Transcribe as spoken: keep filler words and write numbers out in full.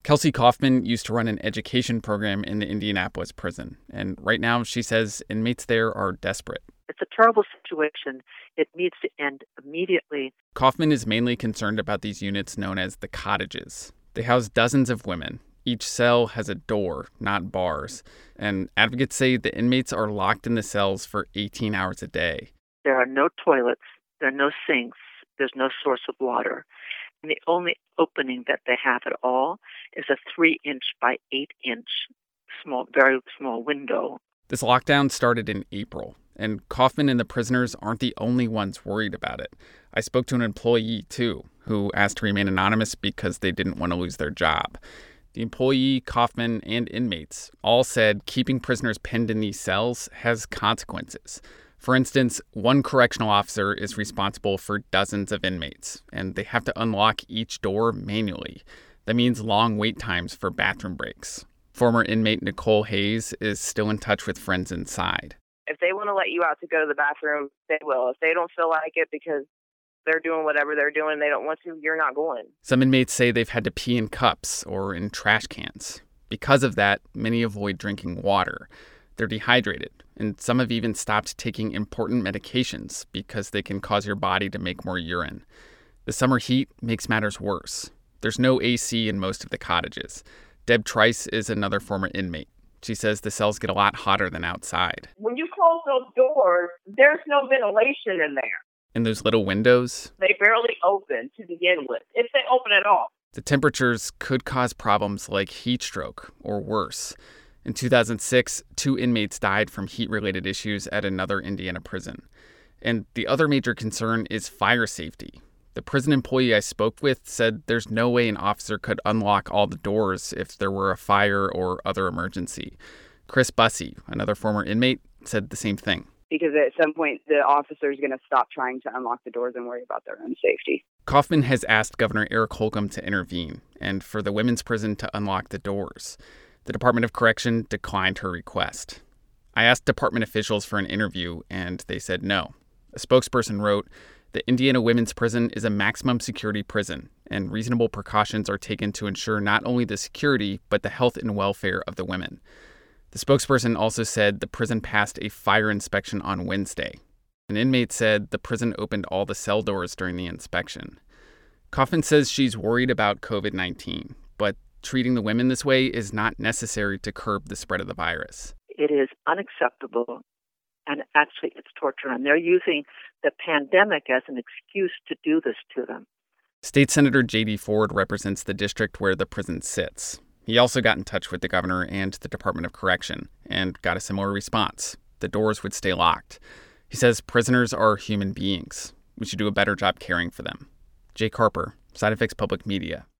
Kelsey Kaufman used to run an education program in the Indianapolis prison, and right now she says inmates there are desperate. It's a terrible situation. It needs to end immediately. Kaufman is mainly concerned about these units known as the cottages. They house dozens of women. Each cell has a door, not bars, and advocates say the inmates are locked in the cells for eighteen hours a day. There are no toilets. There are no sinks. There's no source of water. And the only opening that they have at all is a three-inch by eight-inch small, very small window. This lockdown started in April, and Kaufman and the prisoners aren't the only ones worried about it. I spoke to an employee, too, who asked to remain anonymous because they didn't want to lose their job. The employee, Kaufman, and inmates all said keeping prisoners penned in these cells has consequences. For instance, one correctional officer is responsible for dozens of inmates, and they have to unlock each door manually. That means long wait times for bathroom breaks. Former inmate Nicole Hayes is still in touch with friends inside. If they want to let you out to go to the bathroom, they will. If they don't feel like it because they're doing whatever they're doing, they don't want to, you're not going. Some inmates say they've had to pee in cups or in trash cans. Because of that, many avoid drinking water. They're dehydrated, and some have even stopped taking important medications because they can cause your body to make more urine. The summer heat makes matters worse. There's no A C in most of the cottages. Deb Trice is another former inmate. She says the cells get a lot hotter than outside. When you close those doors, there's no ventilation in there. And those little windows? They barely open to begin with, if they open at all. The temperatures could cause problems like heat stroke or worse. In two thousand six, two inmates died from heat-related issues at another Indiana prison. And the other major concern is fire safety. The prison employee I spoke with said there's no way an officer could unlock all the doors if there were a fire or other emergency. Chris Bussey, another former inmate, said the same thing. Because at some point, the officer is going to stop trying to unlock the doors and worry about their own safety. Kaufman has asked Governor Eric Holcomb to intervene and for the women's prison to unlock the doors. The Department of Correction declined her request. I asked department officials for an interview, and they said no. A spokesperson wrote, "The Indiana Women's Prison is a maximum security prison, and reasonable precautions are taken to ensure not only the security, but the health and welfare of the women." The spokesperson also said the prison passed a fire inspection on Wednesday. An inmate said the prison opened all the cell doors during the inspection. Kaufman says she's worried about covid nineteen, but treating the women this way is not necessary to curb the spread of the virus. It is unacceptable, and actually it's torture. And they're using the pandemic as an excuse to do this to them. State Senator J D Ford represents the district where the prison sits. He also got in touch with the governor and the Department of Correction and got a similar response. The doors would stay locked. He says prisoners are human beings. We should do a better job caring for them. Jake Harper, SideEffects Public Media.